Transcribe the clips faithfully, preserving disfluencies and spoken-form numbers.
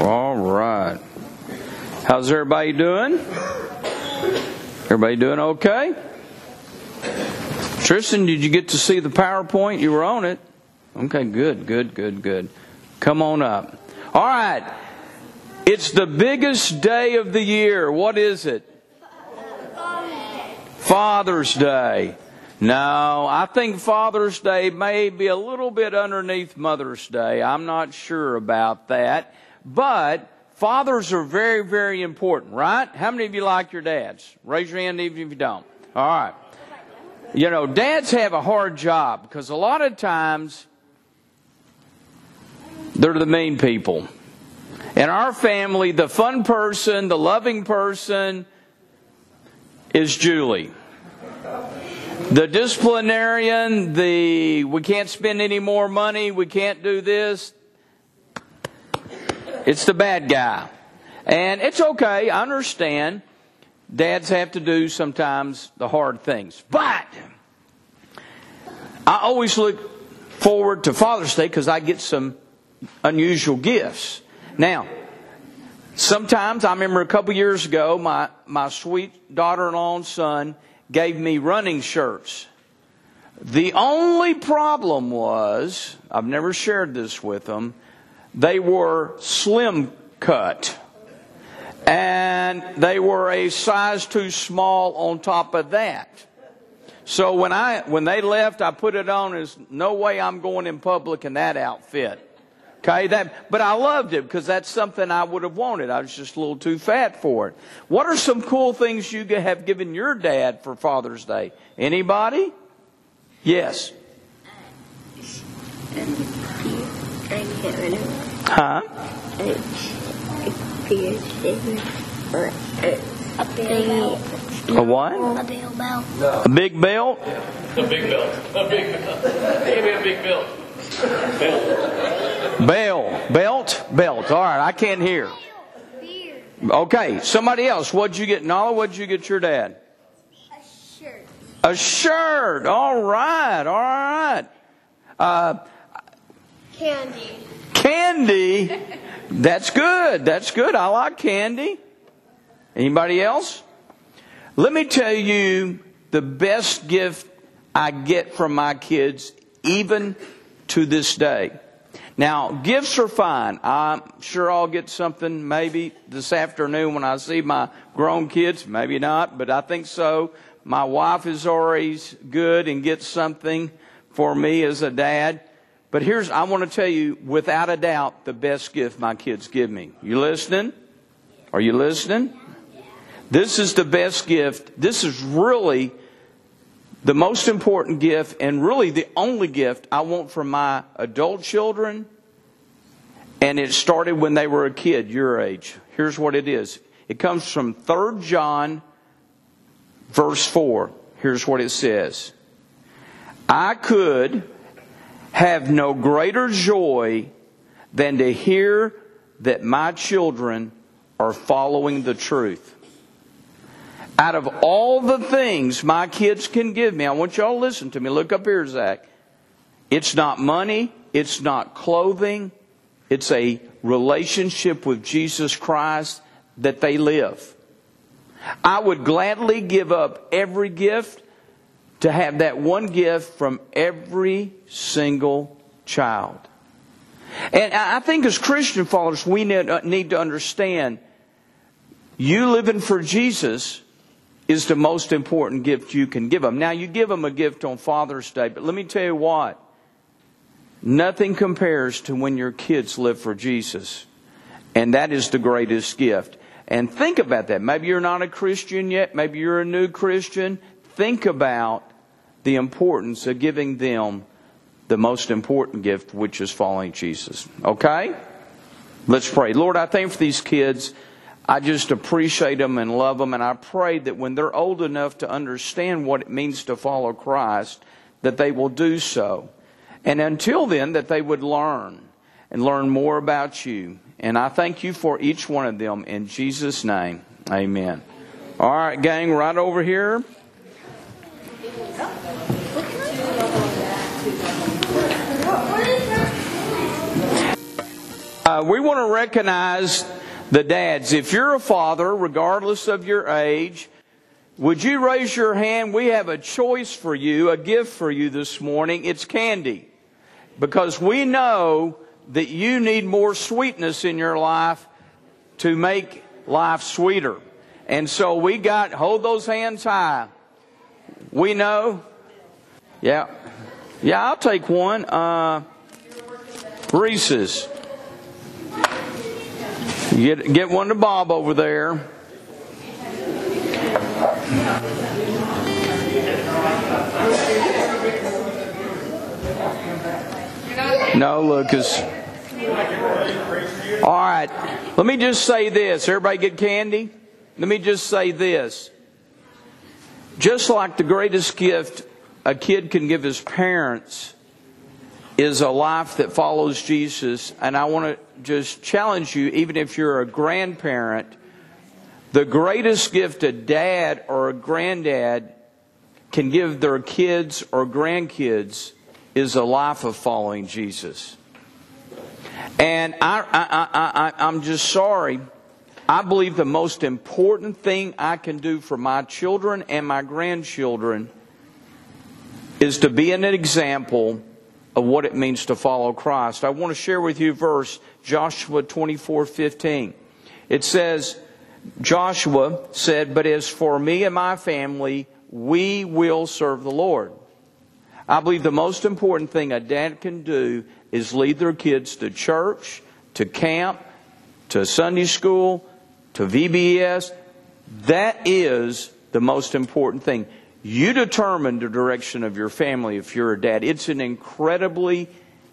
All right. How's everybody doing? Everybody doing okay? Tristan, did you get to see the PowerPoint? You were on it. Okay, good, good, good, good. Come on up. All right. It's the biggest day of the year. What is it? Father's Day. No, I think Father's Day may be a little bit underneath Mother's Day. I'm not sure about that. But fathers are very, very important, right? How many of you like your dads? Raise your hand even if you don't. All right. You know, dads have a hard job because a lot of times they're the mean people. In our family, the fun person, the loving person is Julie. The disciplinarian, the we can't spend any more money, we can't do this, it's the bad guy. And it's okay, I understand. Dads have to do sometimes the hard things. But I always look forward to Father's Day because I get some unusual gifts. Now, sometimes, I remember a couple years ago, my, my sweet daughter-in-law and son gave me running shirts. The only problem was, I've never shared this with them, they were slim cut. And they were a size too small on top of that. So when I when they left, I put it on as no way I'm going in public in that outfit. Okay, that, but I loved it because that's something I would have wanted. I was just a little too fat for it. What are some cool things you have given your dad for Father's Day? Anybody? Yes. Huh? A what? A big belt. A big belt? A big belt. A big belt. Give me a big belt. Belt. Bell. Belt? Belt. All right, I can't hear. Okay, somebody else. What'd you get? Nala, what'd you get your dad? A shirt. A shirt. All right, all right. Uh, Candy. candy. That's good. That's good. I like candy. Anybody else? Let me tell you the best gift I get from my kids, even to this day. Now, gifts are fine. I'm sure I'll get something maybe this afternoon when I see my grown kids. Maybe not, but I think so. My wife is always good and gets something for me as a dad. But here's, I want to tell you, without a doubt, the best gift my kids give me. You listening? Are you listening? This is the best gift. This is really the most important gift and really the only gift I want from my adult children. And it started when they were a kid, your age. Here's what it is. It comes from Third John, verse four. Here's what it says. I could have no greater joy than to hear that my children are following the truth. Out of all the things my kids can give me, I want y'all to listen to me. Look up here, Zach. It's not money. It's not clothing. It's a relationship with Jesus Christ that they live. I would gladly give up every gift to have that one gift from every single child. And I think as Christian followers, we need to understand you living for Jesus is the most important gift you can give them. Now, you give them a gift on Father's Day, but let me tell you what. Nothing compares to when your kids live for Jesus. And that is the greatest gift. And think about that. Maybe you're not a Christian yet. Maybe you're a new Christian. Think about the importance of giving them the most important gift, which is following Jesus. Okay? Let's pray. Lord, I thank you for these kids. I just appreciate them and love them. And I pray that when they're old enough to understand what it means to follow Christ, that they will do so. And until then, that they would learn and learn more about you. And I thank you for each one of them. In Jesus' name, amen. All right, gang, right over here. Uh, we want to recognize the dads. If you're a father, regardless of your age, would you raise your hand? We have a choice for you, a gift for you this morning. It's candy. Because we know that you need more sweetness in your life to make life sweeter. And so we got, hold those hands high. We know. Yeah. Yeah, I'll take one. Uh, Reese's. Get, get one to Bob over there. No, Lucas. All right. Let me just say this. Everybody get candy? Let me just say this. Just like the greatest gift a kid can give his parents is a life that follows Jesus. And I want to just challenge you, even if you're a grandparent, the greatest gift a dad or a granddad can give their kids or grandkids is a life of following Jesus. And I, I, I, I, I'm just sorry. I believe the most important thing I can do for my children and my grandchildren is to be an example of what it means to follow Christ. I want to share with you a verse, Joshua twenty-four fifteen. It says, Joshua said, "But as for me and my family, we will serve the Lord." I believe the most important thing a dad can do is lead their kids to church, to camp, to Sunday school, to V B S. That is the most important thing. You determine the direction of your family if you're a dad. It's an incredibly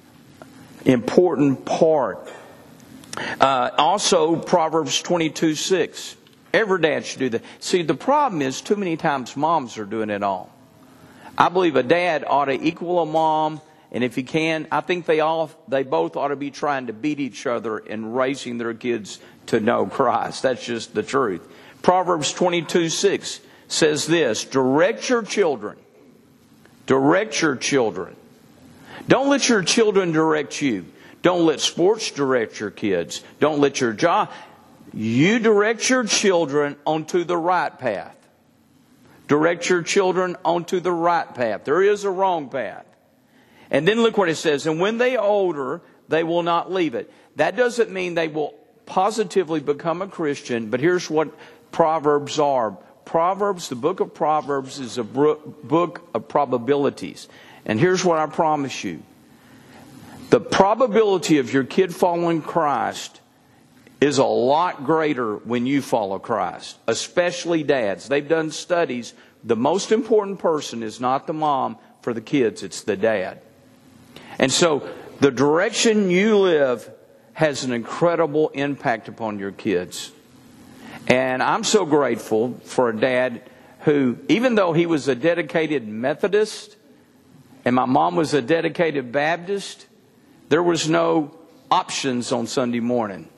important part. Uh, also, Proverbs twenty-two six. Every dad should do that. See, the problem is too many times moms are doing it all. I believe a dad ought to equal a mom, and if he can, I think they all they both ought to be trying to beat each other in raising their kids to know Christ. That's just the truth. Proverbs twenty-two six says this, direct your children. Direct your children. Don't let your children direct you. Don't let sports direct your kids. Don't let your job. You direct your children onto the right path. Direct your children onto the right path. There is a wrong path. And then look what it says. And when they are older, they will not leave it. That doesn't mean they will positively become a Christian. But here's what Proverbs are. Proverbs, the book of Proverbs, is a book of probabilities. And here's what I promise you. The probability of your kid following Christ is a lot greater when you follow Christ, especially dads. They've done studies. The most important person is not the mom for the kids, it's the dad. And so the direction you live has an incredible impact upon your kids. And I'm so grateful for a dad who, even though he was a dedicated Methodist and my mom was a dedicated Baptist, there was no options on Sunday morning.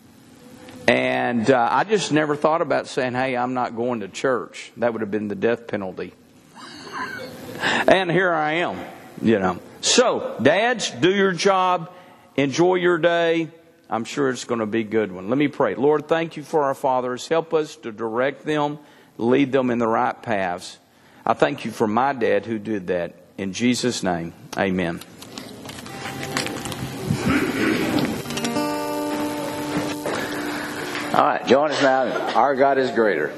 And uh, I just never thought about saying, hey, I'm not going to church. That would have been the death penalty. And here I am, you know. So, dads, do your job. Enjoy your day. I'm sure it's going to be a good one. Let me pray. Lord, thank you for our fathers. Help us to direct them, lead them in the right paths. I thank you for my dad who did that. In Jesus' name, amen. All right, join us now. Our God is greater.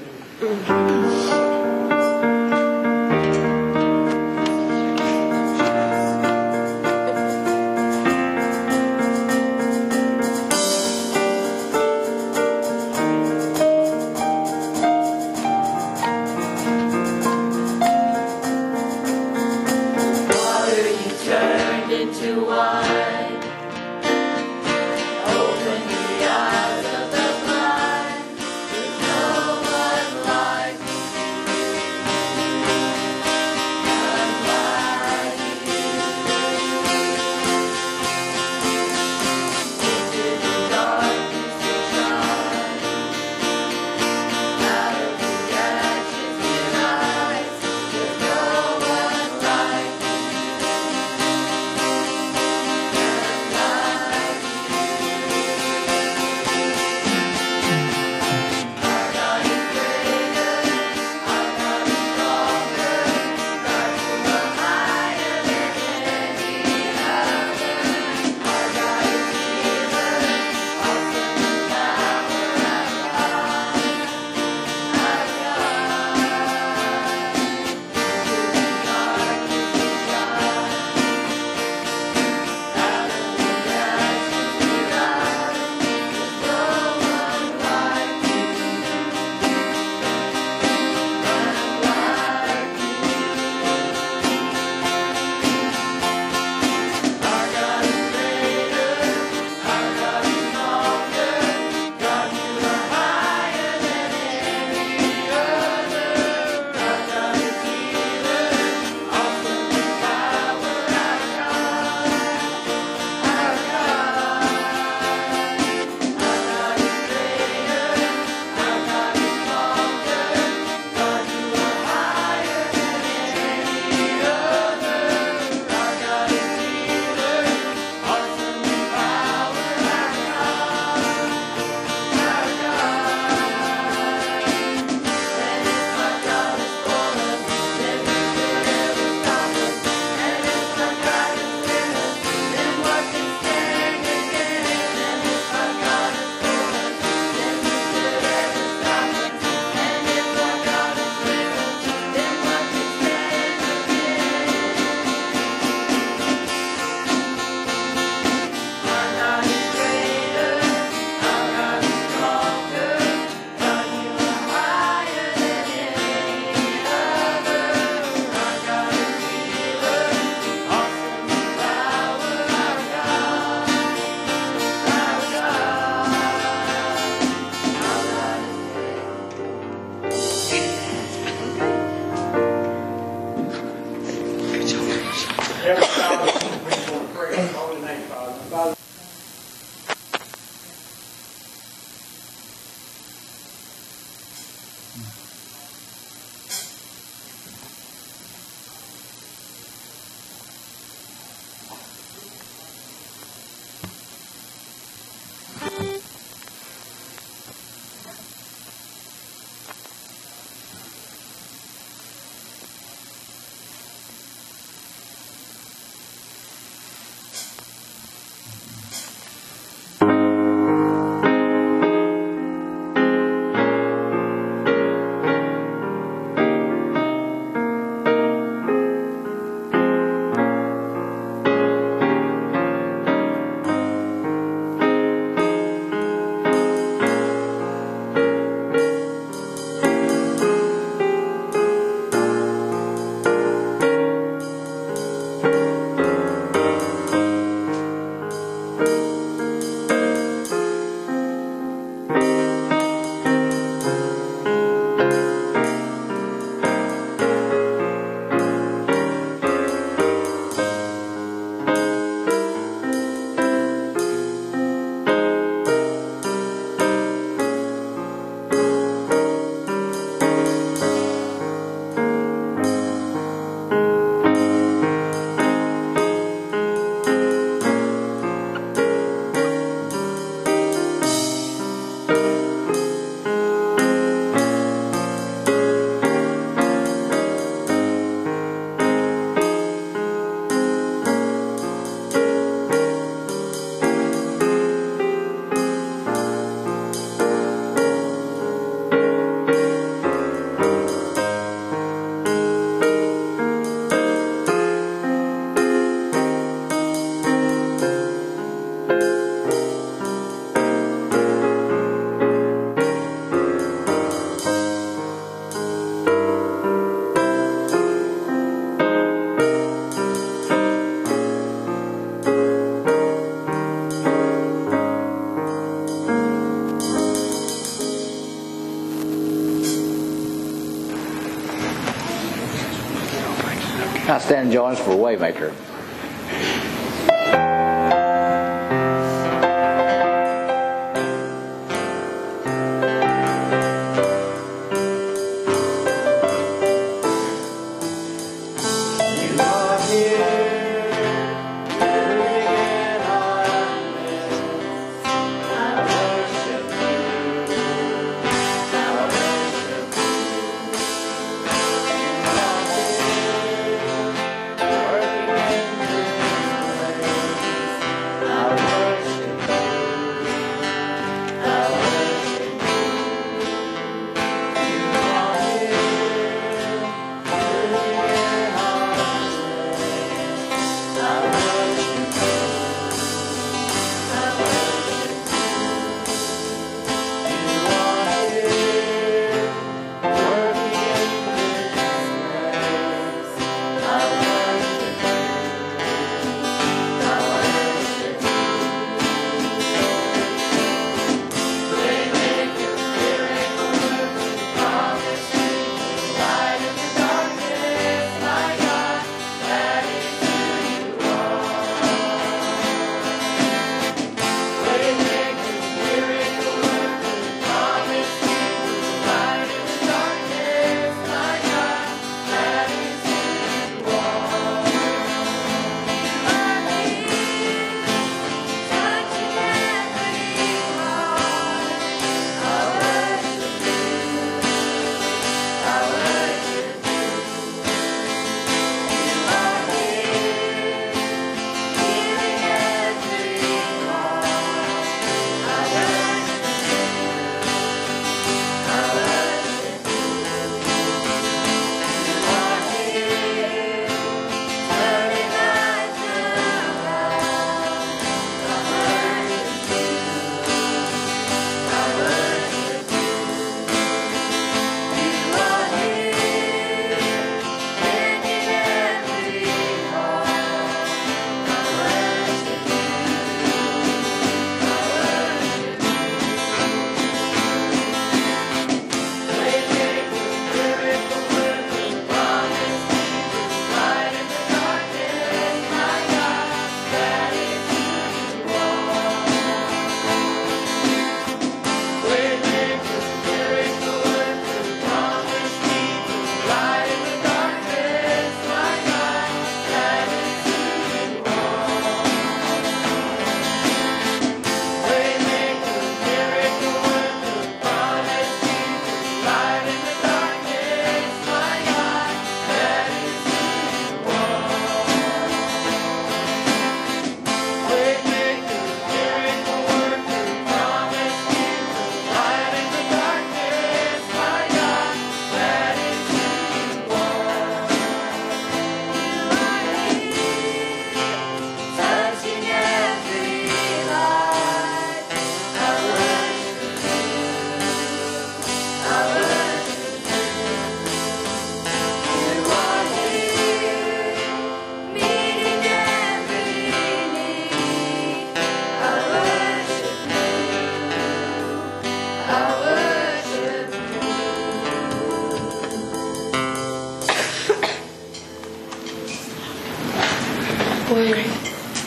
Now stand, Jonas, for Waymaker.